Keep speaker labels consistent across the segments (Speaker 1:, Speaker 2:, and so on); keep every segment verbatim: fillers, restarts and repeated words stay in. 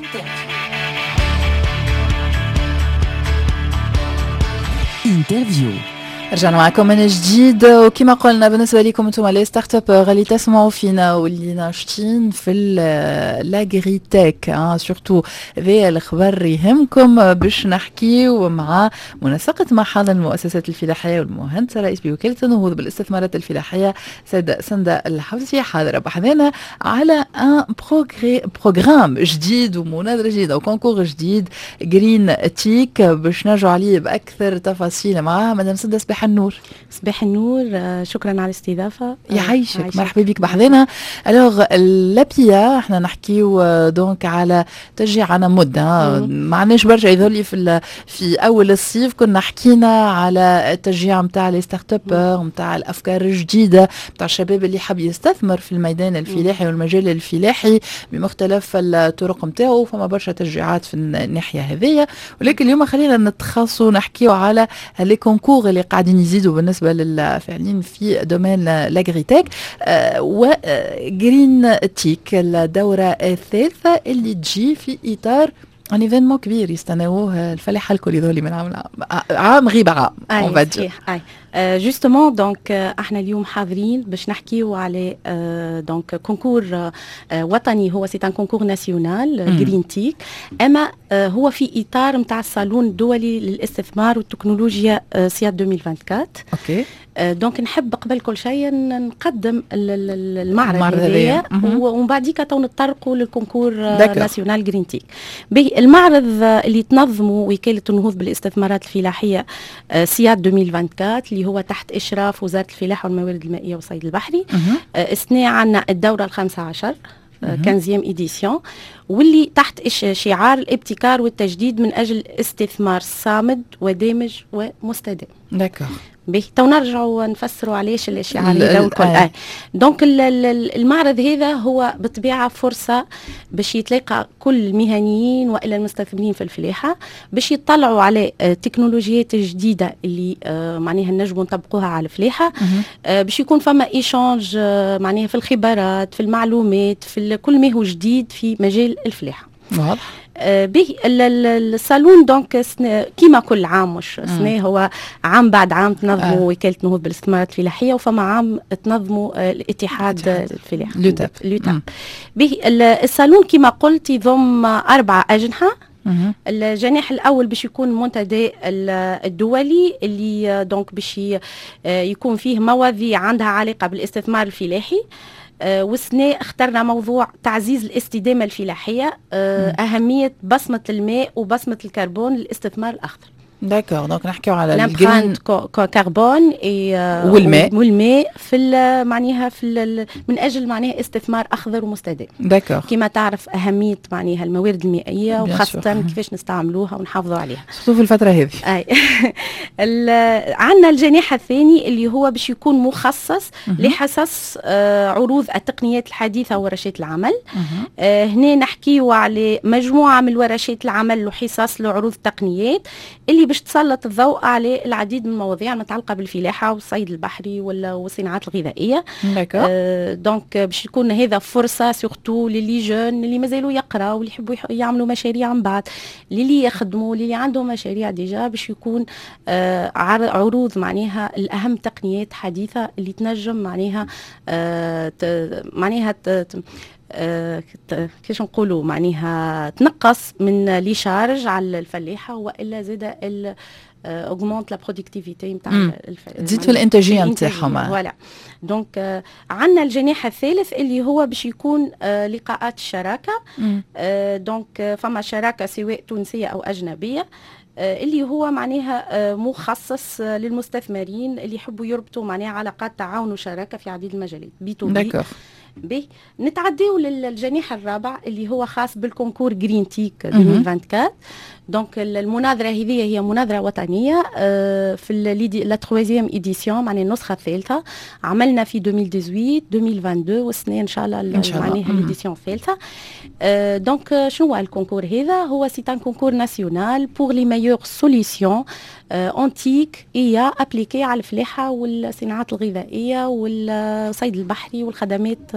Speaker 1: انترفيو.
Speaker 2: رجعنا معكم من جديد، وكما قلنا بالنسبه لكم انتم لي ستارت اب اللي تسمعوا فينا واللي ناشطين في لاغريتك سورتو ذي الخبر يهمكم، باش نحكيو مع منسقه معهد المؤسسات الفلاحيه والمهندس رئيس بوكاله النهوض بالاستثمارات الفلاحيه سيد سنده الحوزي حاضره بحذنا على ان بروغرام جديد ومناظره جديده وكونكور جديد جرين تيك باش نرجعوا عليه باكثر تفاصيل معها مدام سنده. صباح النور.
Speaker 3: صباح النور، شكرا على الاستضافه.
Speaker 2: يعيشك، مرحبا بك بحذنا. الوغ لابيا احنا نحكيو دونك على تشجيع على مده معناش برشا يظهر في في اول الصيف كنا حكينا على التشجيع نتاع لي ستارت اب نتاع الافكار الجديده نتاع الشباب اللي حاب يستثمر في الميدان الفلاحي والمجال الفلاحي بمختلف الطرق نتاعو، فما برشا تشجيعات في الناحيه هذيا. ولكن اليوم خلينا نتخصصوا نحكيو على لي كونكور اللي قاعدين يزيدوا بالنسبه للفاعلين في دومين لاغريتك آه وجرين تيك الدوره الثالثه اللي تجي في اطار ان ايفينمون كبير يستناوه الفلاحه الكل يظهر لي من عام عام غيب عام.
Speaker 3: اي صحيح. اي جوستومون دونك احنا اليوم حاضرين باش نحكيو على دونك كونكور وطني، هو سي ان كونكور ناسيونال جرين تيك، اما هو في اطار نتاع الصالون الدولي للاستثمار والتكنولوجيا سياد ألفين وأربعة وعشرين.
Speaker 2: اوكي.
Speaker 3: دونك نحب قبل كل شيء نقدم المعرض هذايا ومن بعديك تو نتطرقوا للكونكور ناسيونال جرين تيك. المعرض اللي تنظمه وكاله النهوض بالاستثمارات الفلاحيه سياد ألفين وأربعة وعشرين اللي هو تحت اشراف وزاره الفلاحه والموارد المائيه والصيد البحري. السنه عندنا الدوره الخامسه عشر خمسطاش إديسيون، واللي تحت شعار الابتكار والتجديد من أجل استثمار صامد ودامج ومستدام.
Speaker 2: داكور.
Speaker 3: به تو نرجعوا نفسروا علاش الشعار هذا والكل. آه. دونك المعرض هذا هو بطبيعه فرصه باش يتلاقى كل المهنيين والا المستثمرين في الفلاحه باش يطلعوا على تكنولوجيات جديده اللي آه معناها نجموا نطبقوها على الفلاحه، آه باش يكون فما ايشانج آه معناها في الخبرات في المعلومات في كل ما هو جديد في مجال الفلاحه.
Speaker 2: واضح.
Speaker 3: آه به الصالون دونك كيما كل عام، مش سنه هو عام بعد عام تنظموا آه. وكاله النهوض بالاستثمارات الفلاحيه، وفما عام تنظموا آه الاتحاد الفلاحي
Speaker 2: لوتاب.
Speaker 3: لوتاب. به الصالون كيما قلت يضم اربع اجنحه. الجناح الاول باش يكون المنتدى الدولي اللي دونك باش يكون فيه مواضيع عندها علاقه بالاستثمار الفلاحي. أه والسنة اخترنا موضوع تعزيز الاستدامة الفلاحية، أه أهمية بصمة الماء وبصمة الكربون للاستثمار الأخضر.
Speaker 2: داكور. دونك نحكيو على
Speaker 3: الجرين كربون
Speaker 2: والماء
Speaker 3: والماء في معناها في من اجل معناها استثمار اخضر ومستدام.
Speaker 2: داكور.
Speaker 3: كما تعرف اهميه معناها الموارد المائيه وخاصه كيفاش نستعملوها ونحافظوا عليها
Speaker 2: خصوصا في الفتره هذه.
Speaker 3: اي عندنا الجناح الثاني اللي هو باش يكون مخصص لحصص آه عروض التقنيات الحديثه وورشات العمل. آه هنا نحكيو على مجموعه من ورشات العمل وحصص لعروض التقنيات اللي باش تسلط الضوء على العديد من المواضيع المتعلقه بالفلاحه والصيد البحري والصناعات الغذائيه. آه دونك باش يكون هذا فرصه سورتو للي جون اللي مازالوا يقراوا واللي يحبوا يعملوا مشاريع من بعد، اللي يخدموا اللي عندهم مشاريع ديجا، باش يكون آه عروض معناها الاهم تقنيات حديثه اللي تنجم معناها آه معناها آه كيش نقولوا معناها تنقص من لي شارج على الفلاحه والا زاد ال اوغمونت لا برودكتيفيتي نتاع
Speaker 2: تزيد في الانتاجيه نتاعهم.
Speaker 3: فوالا. دونك آه عندنا الجناح الثالث اللي هو باش يكون آه لقاءات الشراكه. آه دونك آه فما شراكه سواء تونسيه او اجنبيه آه اللي هو معناها آه مخصص آه للمستثمرين اللي يحبوا يربطوا معناها علاقات تعاون وشراكه في عديد المجالات بي تو بي. بي نتعديو للجناح الرابع اللي هو خاص بالكونكور جرين تيك ألفين وأربعة وعشرين. دونك المناظره هذه هي مناظره وطنيه آه في لا ترويزيام ايديسيون معناها النسخه الثالثه، عملنا في ألفين وثمانية عشر ألفين واثنين وعشرين والسنه ان شاء الله معناها الايديسيون الثالثه. آه دونك شنو هو الكونكور هذا؟ هو سي ان كونكور ناسيونال بور لي ميور سوليسيون انتيك اي ابليكي على الفلاحه والصناعات الغذائيه والصيد البحري والخدمات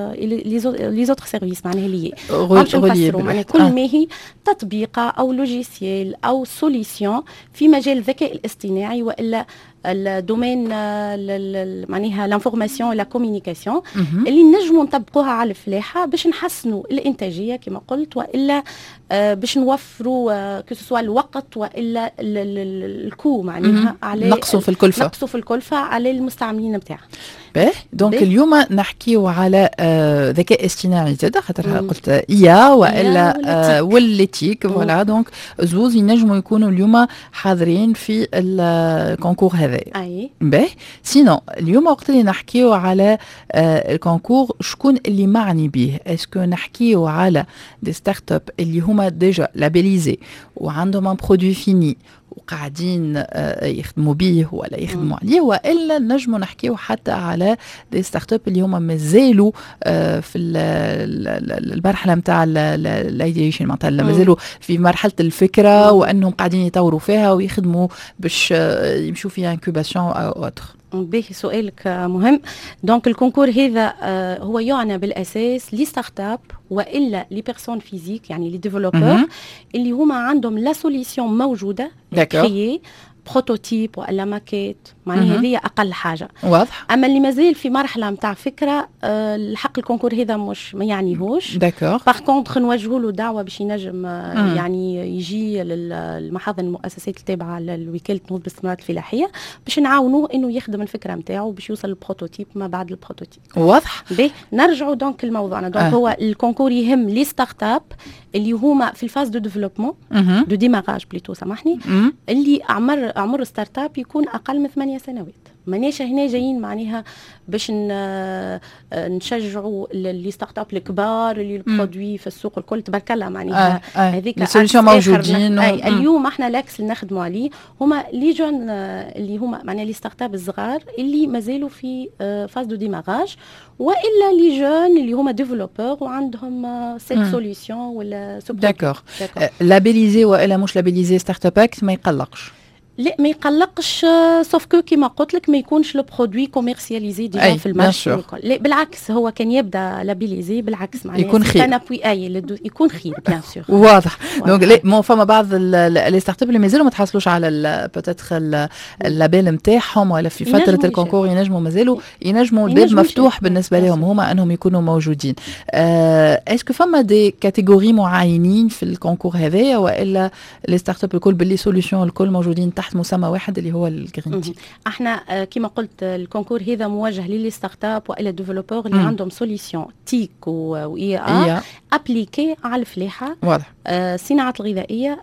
Speaker 3: لي زوتر سيرفيس معناها لي
Speaker 2: باش نفسروا
Speaker 3: معناها كل ما هي تطبيقه او لوجيسيال او سوليسيون في مجال الذكاء الاصطناعي والا الدومين معناها لانفورماسيون ولا كوميونيكاسيون اللي نجموا نطبقوها على الفلاحه باش نحسنوا الانتاجيه كما قلت والا باش نوفروا كو سوا الوقت والا الكو معناها على
Speaker 2: نقصوا في الكلفه
Speaker 3: نقصوا في الكلفه على المستعملين نتاعها.
Speaker 2: باهي دونك اليوم نحكيو على آه ذكاء اصطناعي زاد خاطر قلت ايا والا آه والليتيك فوالا دونك زوز ينجموا يكونوا اليوم حاضرين في الكونكور هذا.
Speaker 3: اي
Speaker 2: باهي سينو اليوم وقت اللي نحكيو على آه الكونكور شكون اللي معني به؟ اسكو نحكيو على دي ستارت اب اللي هما ديجا لابيليزي وعندهم ان برودوي فيني وقاعدين يخدموا به ولا يخدموا عليه والا نجموا نحكيو حتى على دي ستارت اب اللي هما مازالوا في المرحله نتاع الايديشن معناتها مازالوا في مرحله الفكره وانهم قاعدين يطوروا فيها ويخدموا باش يمشوا فيها انكوباسيون او اوتر.
Speaker 3: باهي سؤالك مهم. دونك الكونكور هذا هو يعنى بالاساس لي ستارت اب والا لي بيرسون فيزيك يعني لي ديفلوبور اللي هما عندهم لا سوليسيون موجوده كريي بروتوتيب ولا ماكيت معناها هذه اقل حاجه
Speaker 2: واضح.
Speaker 3: اما اللي مازال في مرحله نتاع فكره أه الحق الكونكور هذا مش ما يعنيهوش
Speaker 2: داكور
Speaker 3: باغ كونتخ نوجهوا له دعوه باش ينجم أه يعني يجي للمحاضن المؤسسات التابعه للوكاله نهوض بالاستثمارات الفلاحيه باش نعاونوه انه يخدم الفكره نتاعو باش يوصل للبروتوتيب ما بعد البروتوتيب.
Speaker 2: واضح.
Speaker 3: باهي نرجعوا دونك لموضوعنا دونك آه. هو الكونكور يهم لي ستارت اب اللي هما في الفاز دو ديفلوبمون دو ديماراج بليتو سامحني
Speaker 2: مم.
Speaker 3: اللي عمر عمر ستارت اب يكون اقل من ثمانية سنوات. ماناش هنا جايين معناها باش نشجعوا اللي ستارت اب الكبار اللي البرودوي في السوق الكل تبارك الله معناها
Speaker 2: هذيك آه. السوليسيون موجودين
Speaker 3: أي اليوم احنا لاكس اللي نخدموا عليه هما لي جون اللي هما معناها لي ستارت اب الصغار اللي مازالوا في فاز دو ديماراج والا لي جون اللي هما ديفلوبور وعندهم سيت سوليسيون ولا سوب.
Speaker 2: داكور لابيليزي والا مش لابيليزي ستارت اب ما يقلقش؟
Speaker 3: لا ما يقلقش سوف كو كيما قلت لك ما يكونش لو برودوي كوميرسياليزي ديجا في المارشي. لا بالعكس هو كان يبدا لابيليزي بالعكس معناها
Speaker 2: يكون خير
Speaker 3: انا بوي اي يكون خير بيان سور.
Speaker 2: واضح. دونك لا مو فما بعض لي ستارت اب اللي مازالوا ما تحصلوش على بوتيتر اللابيل نتاعهم ولا في فتره الكونكور ينجموا مازالوا ينجموا الباب مفتوح بالنسبه لهم هما انهم يكونوا موجودين. اسكو فما دي كاتيجوري معينين في الكونكور هذايا والا لي ستارت اب الكل باللي سوليوشن الكل موجودين تحت مسمى واحد اللي هو الجرين تي؟
Speaker 3: احنا كما قلت الكونكور هذا موجه للي ستارت اب والا ديفلوبور اللي عندهم سوليسيون تيك واي ا ابليكي على الفلاحه.
Speaker 2: واضح.
Speaker 3: الصناعه الغذائيه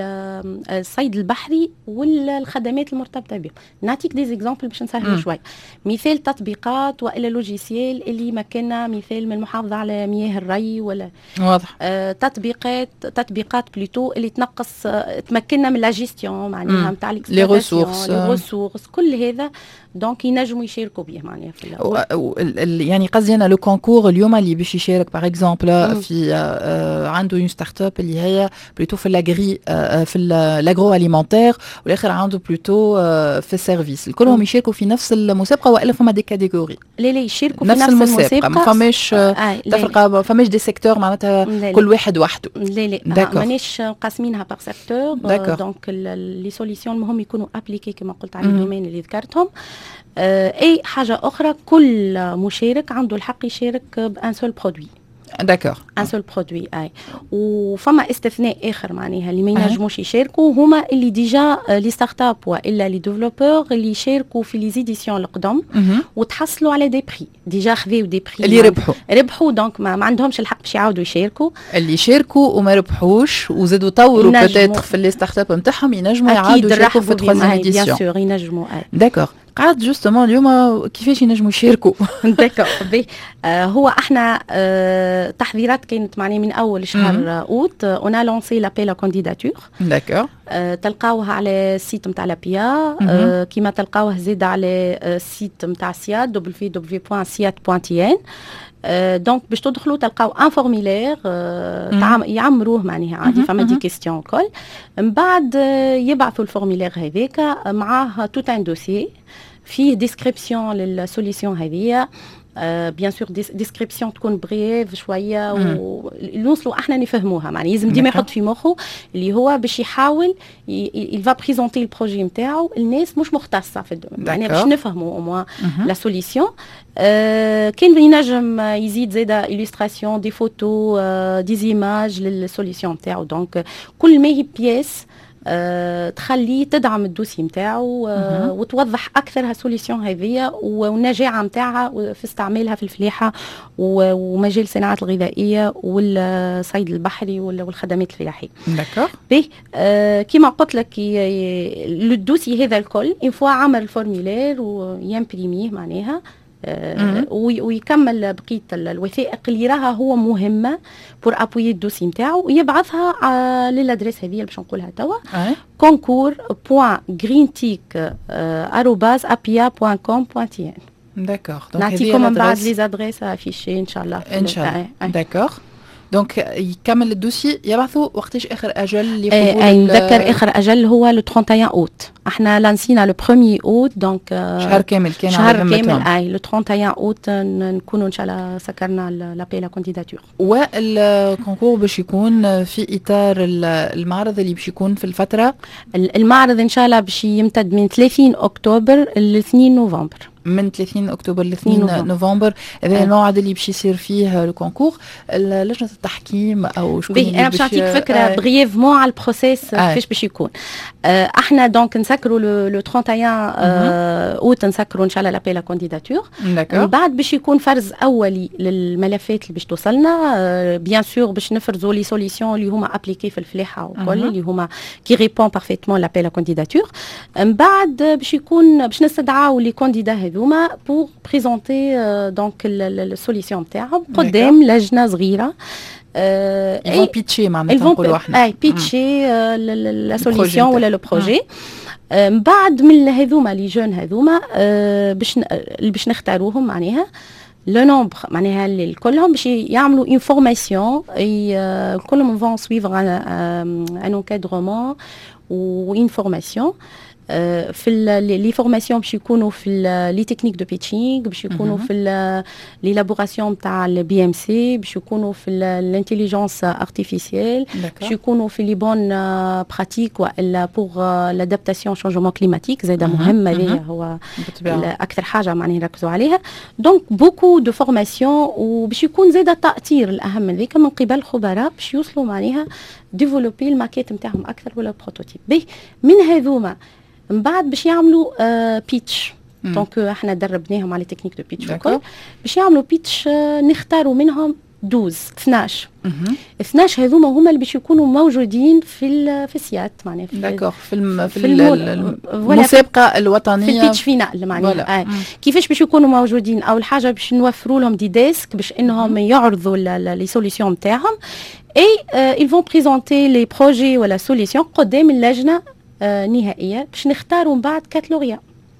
Speaker 3: الصيد البحري والخدمات المرتبطه به. نعطيك دي زيكزامبل باش نسهلوا شوي. مثال تطبيقات والا لوجيسيال اللي يمكننا مثال من المحافظه على مياه الري ولا
Speaker 2: واضح.
Speaker 3: آه تطبيقات تطبيقات بلوتو اللي تنقص آه تمكننا من لا جيستيون معناها نتاع
Speaker 2: لي ريسورس
Speaker 3: لي ريسورس كل هذا دونك ينجموا يشاركوا به معناها في
Speaker 2: يعني قصدي انا لو كونكور اليوم اللي باش يشارك باغ اكزومبل في آه عنده اون ستارت اب اللي هي بلوتو في لاغري آه في لاغرو اليمونتير والاخر عنده بلوتو آه في السيرفيس كلهم يشاركوا في نفس المسابقه والا فما دي كاتيجوري؟
Speaker 3: لا لا يشاركوا في
Speaker 2: نفس, نفس المسابقه ما فماش آه تفرقه ما فماش دي سيكتور معناتها كل واحد وحده.
Speaker 3: لا لا مانيش قاسمينها باغ سيكتور دونك لي سوليسيون المهم يكونوا ابليكي كما قلت على الدومين اللي ذكرتهم. اي حاجه اخرى كل مشارك عنده الحق يشارك بان سول برودوي.
Speaker 2: داكور
Speaker 3: ان سول برودوي اي وفما استثناء اخر معناها اللي ما ينجموش يشاركوا هما اللي ديجا لي ستارت اب والا لي ديفلوبور اللي يشاركوا في لي زيديسيون القدم وتحصلوا على دي بري ديجا خذيو دي بري
Speaker 2: اللي ربحوا
Speaker 3: ربحوا دونك ما, ما عندهمش الحق باش يعاودوا يشاركوا.
Speaker 2: اللي يشاركوا وما ربحوش وزادوا طوروا بوتيتر في لي ستارت اب نتاعهم ينجموا يعاودوا يشاركوا في التروازيام ايديسيون.
Speaker 3: بيان سور ينجموا.
Speaker 2: داكور قعدت جوستومون اليوم كيفاش ينجموا يشاركوا؟
Speaker 3: داكور آه هو احنا آه تحضيرات كانت معناها من اول شهر اوت اون لونسي لابيل ا كانديداتور.
Speaker 2: داكور
Speaker 3: آه تلقاوها على السيت نتاع لابيا آه كيما تلقاوه زيد على السيت نتاع سياد دبليو دبليو بوان سياد بوان تي ان. آه دونك باش تدخلوا تلقاو ان فورميلير آه يعمروه معناها عادي فما دي كيستيون كل من بعد آه يبعثوا الفورميلير هذاك معاه توت ان دوسي فيه ديسكريبسيون للسوليسيون هذه بيان سور ديسكريبسيون تكون بريف شويه ونوصلوا احنا نفهموها، معناها لازم ديما يحط في مخه اللي هو باش يحاول يلفا بريزونتي البروجي نتاعو الناس مش مختصه في الدومين، معناها باش نفهموا او موان لا سوليسيون. كان ينجم يزيد زاده إليستراسيون دي فوتو دي زيماج للسوليسيون نتاعو. دونك كل ما هي بياس أه تخليه تدعم الدوسي نتاعو أه وتوضح اكثر هالسوليسيون هذه والنجاعه نتاعها في استعمالها في الفلاحه ومجال الصناعات الغذائيه والصيد البحري والخدمات الفلاحيه.
Speaker 2: داكور.
Speaker 3: باهي أه كيما قلت لك الدوسي هذا الكل ان فوا عمل الفورميلير ويمبريميه معناها أه ويكمل بقيه الوثائق اللي راها هو مهمه بور ابوي الدوسي نتاعو ويبعثها آه للادريس هذه اللي باش نقولها توا كونكور بوان غرينتيك آروباز ابيا بوان كوم بوان تي ان.
Speaker 2: داكور.
Speaker 3: نعطيكم من بعد لي زادريس افيشي ان شاء الله.
Speaker 2: ان شاء الله. داكور. دونك يكمل الدوسي يبعثوا وقتاش اخر اجل لقبول
Speaker 3: اي نذكر اخر اجل هو لو واحد وثلاثين اوت. احنا لانسينا لو واحد اوت دونك
Speaker 2: شهر كامل كان
Speaker 3: شهر كامل اي لو واحد وثلاثين اوت نكونوا ان شاء الله سكرنا لابي لا كونديداتور.
Speaker 2: والكونكور باش يكون في اطار المعرض اللي باش يكون في الفتره
Speaker 3: المعرض ان شاء الله باش يمتد من ثلاثين اكتوبر ل اثنين نوفمبر.
Speaker 2: من ثلاثين اكتوبر ل اثنين نوفمبر هذا الموعد اللي باش يصير فيه الكونكور. لجنه التحكيم او شكون اللي
Speaker 3: انا باش نعطيك فكره آه بريفمون على البروسيس آه كيفاش باش يكون. آه احنا دونك نسكروا لو واحد وثلاثين آه اوت نسكروا ان شاء الله لابي لا كونديداتور. من بعد باش يكون فرز اولي للملفات اللي باش توصلنا آه بيان سور باش نفرزوا لي سوليسيون اللي هما ابليكي في الفلاحه وكل اللي هما كي ريبون بارفيتمون لابي لا كونديداتور. من بعد باش يكون باش نستدعاو لي كونديدا هذوما بور بريزونتي دونك السوليسيون نتاعهم قدام لجنه صغيره.
Speaker 2: يفون بيتشي معناتها نقولوا احنا
Speaker 3: اي بيتشي لا سوليسيون ولا لو بروجي. من بعد من هذوما لي جون هذوما باش اللي باش نختاروهم معناها لو نومبر معناها الكلهم باش يعملوا اون فورماسيون كلهم فون سويفر ان انكادرومون و اون فورماسيون في لي فورماسيون باش يكونوا في لي تكنيك دو بيتشينغ باش يكونوا في ليلابوراسيون تاع البي ام سي باش يكونوا في الانتيليجنس ارتيفيسيال باش يكونوا في لي بون براتيك والا بور لادابتاسيون شونجمون كليماتيك زاده مهم هذا هو اكثر حاجه معناها نركزوا عليها. دونك بوكو دو فورماسيون وباش يكون زاده تاثير الاهم من ذيك من قبل خبراء باش يوصلوا معناها ديفلوبي الماكيت نتاعهم اكثر ولا بروتوتيب. به من هذوما من بعد باش يعملوا آه بيتش دونك احنا دربناهم على تكنيك دو بيتش وكل باش يعملوا بيتش آه نختاروا منهم اثنا عشر اثنا عشر هذوما هما اللي باش يكونوا موجودين في في السيات معناها في
Speaker 2: داكوغ في الم في, في المسابقه الوطنيه
Speaker 3: في البيتش فينال معناها. آه. كيفاش باش يكونوا موجودين؟ اول حاجه باش نوفروا لهم دي ديسك باش انهم يعرضوا لي سوليسيون نتاعهم اي ils vont présenter les projets ولا سوليسيون قدام اللجنه آه نهائيه باش نختاروا من بعد كاتلوريا.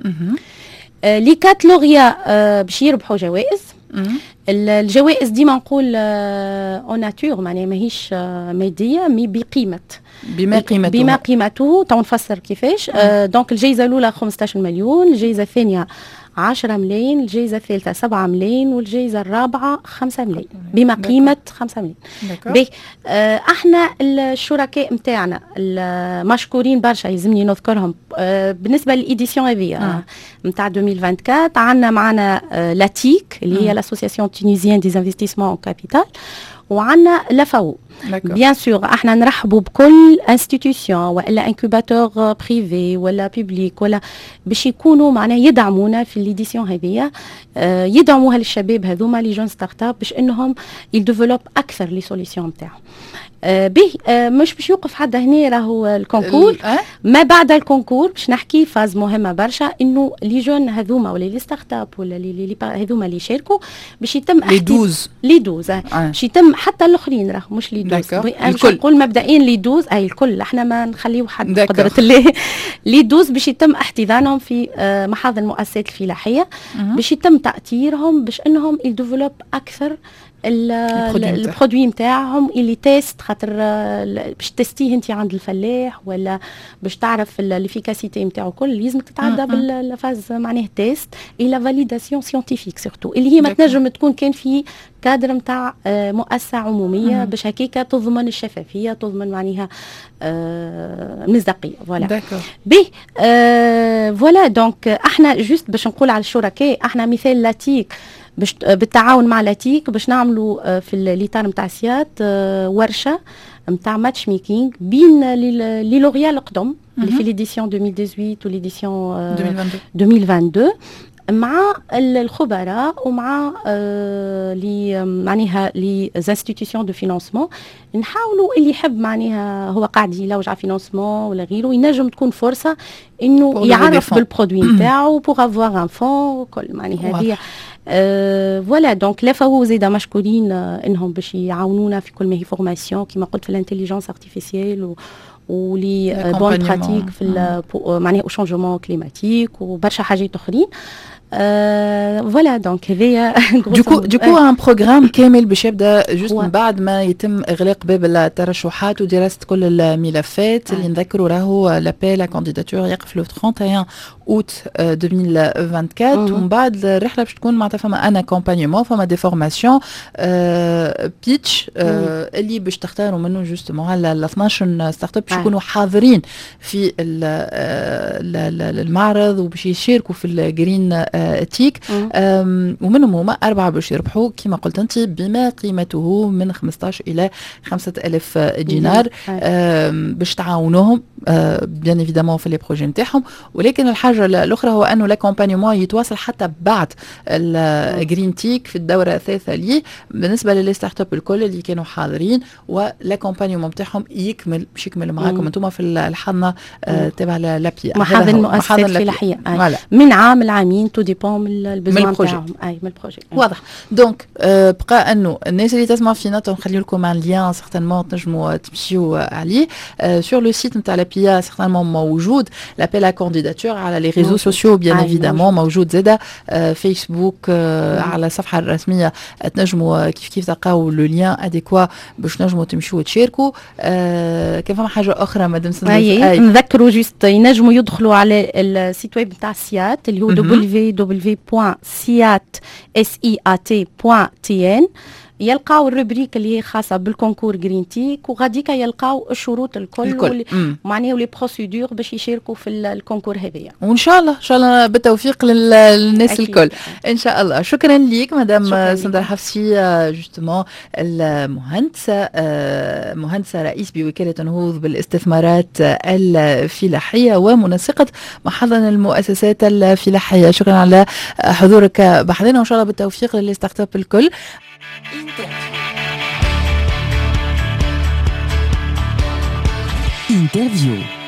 Speaker 3: آه لي كاتلوريا آه باش يربحوا جوائز. الجوائز ديما نقول اون ناتور معناها ماهيش آه ماديه مي بقيمه
Speaker 2: بما قيمته
Speaker 3: بما قيمته تو نفسر كيفاش. آه دونك الجائزه الاولى خمسطاش مليون، الجائزه الثانيه عشرة ملايين، الجائزة الثالثة سبعة ملايين، والجائزة الرابعة خمسة ملايين بما قيمة خمسة ملايين. بي آه احنا الشركاء نتاعنا المشكورين برشا يلزمني نذكرهم آه بالنسبة للإديسيون هذه نتاع ألفين وأربعة وعشرين. عندنا معنا آه لاتيك اللي هي لاسوسياسيون تونيزيان دي انفستيسمون كابيتال، وعندنا لافاو. بيان سور احنا نرحبوا بكل انستيتيوشن ولا انكوباتور بريفي ولا بيبليك ولا باش يكونوا معناها يدعمونا في ليديسيون هذه، آه يدعموها للشباب هذوما لي جون ستارت اب باش انهم يديفلوب اكثر لي سوليسيون نتاعهم. آه به آه مش باش يوقف حتى هنا راهو الكونكور. ما بعد الكونكور باش نحكي فاز مهمه برشا انه لي جون هذوما ولا لي ستارت اب ولا لي هذوما اللي يشاركوا باش يتم
Speaker 2: لي دوز
Speaker 3: لي دوز باش يتم حتى الاخرين راهو مش لي دوز. الكل نقول مبدئيا لي دوز اي الكل احنا ما نخليو حد قدره الله. لي دوز باش يتم احتضانهم في آه محاضن المؤسسات الفلاحيه باش يتم تاثيرهم باش انهم يديفلوب اكثر البرودوي نتاعهم اللي تيست خاطر باش تستيه انت عند الفلاح ولا باش تعرف الافيكاسيتي نتاعو كل لازمك تتعدى بالفاز معناه تيست الى فاليداسيون سيانتيفيك سورتو اللي هي ما تنجم تكون كان في كادر نتاع مؤسسه عموميه باش هكاك تضمن الشفافيه تضمن معناها مصداقيه فوالا بي فوالا دونك احنا جوست باش نقول على الشركاء احنا مثال لاتيك باش بالتعاون مع لاتيك باش نعملوا في الاطار نتاع سيات ورشه نتاع ماتش ميكينغ بين لي لوريال القدم اللي في ليديسيون ألفين وثمانية عشر وليديسيون ألفين واثنين وعشرين مع الخبراء ومع آه لي معناها لي زانستيتيسيون دو فينانسمون نحاولوا اللي يحب معناها هو قاعد يلوج على فينانسمون ولا غيره ينجم تكون فرصه انه يعرف بالبرودوي نتاعو بوغ افوار ان فون كل معناها هذه فوالا دونك لا فهو زيدا مشكورين آه انهم باش يعاونونا في كل ما هي فورماسيون كما قلت في الانتليجنس ارتيفيسيال و ولي بون براتيك في معناها شونجمون كليماتيك وبرشا حاجات اخرين فوالا دونك هذايا
Speaker 2: دوكو دوكو ان بروغرام كامل باش يبدا جوست من بعد ما يتم اغلاق باب الترشحات ودراسه كل الملفات اللي نذكروا راهو لابيل لا كانديداتور يقف لو واحد وثلاثين اوت ألفين وأربعة وعشرين ومن بعد الرحله باش تكون معناتها فما ان اكومبانيمون فما دي فورماسيون بيتش اللي باش تختاروا منه جوستومون على اثناش ستارت اب باش يكونوا حاضرين في المعرض وباش يشاركوا في الجرين تيك ومنهم هما أربعة باش يربحوا كما قلت أنت بما قيمته من خمسطاش إلى خمسة ألاف دينار باش تعاونوهم بيان ايفيدامون في لي بروجي نتاعهم ولكن الحاجة الأخرى هو أنه لاكومبانيمون يتواصل حتى بعد الجرين تيك في الدورة الثالثة ليه بالنسبة للي ستارت اب الكل اللي كانوا حاضرين ولاكومبانيمون نتاعهم يكمل باش يكمل معاكم انتم في الحضنة تبع لابيا
Speaker 3: محاضن المؤسسات الفلاحية من عام العامين تو ديبون من البزوان تاعهم اي من البروجي
Speaker 2: واضح دونك أه بقى انه الناس اللي تسمع فينا نخلي لكم ان ليان سيغتانمون تنجموا تمشيو عليه سور لو سيت نتاع لابيا سيغتانمون موجود لابيل ا كانديداتور على لي ريزو سوسيو بيان ايفيدامون موجود زاده أه فيسبوك أه على الصفحه الرسميه تنجموا كيف كيف تلقاو لو ليان اديكوا باش تنجموا تمشيو تشاركوا أه كان فما حاجه اخرى مدام سندس
Speaker 3: اي نذكروا جوست ينجموا يدخلوا على السيت ويب نتاع سيات اللي هو دبليو دبليو بوان سيات بوان تي ان يلقاو الروبريك اللي هي خاصه بالكونكور جرين تيك وغاديك يلقاو الشروط الكل, الكل. معناها ولي بروسيدور باش يشاركوا في الكونكور هذايا
Speaker 2: وان شاء الله ان شاء الله بالتوفيق للناس أكيد. الكل ان شاء الله شكرا ليك مدام سندر حفصي جوستومون المهندسه مهندسه رئيس بوكاله نهوض بالاستثمارات الفلاحيه ومنسقه محضن المؤسسات الفلاحيه شكرا على حضورك بحضنا وان شاء الله بالتوفيق للستارت اب الكل. Interview. Interview.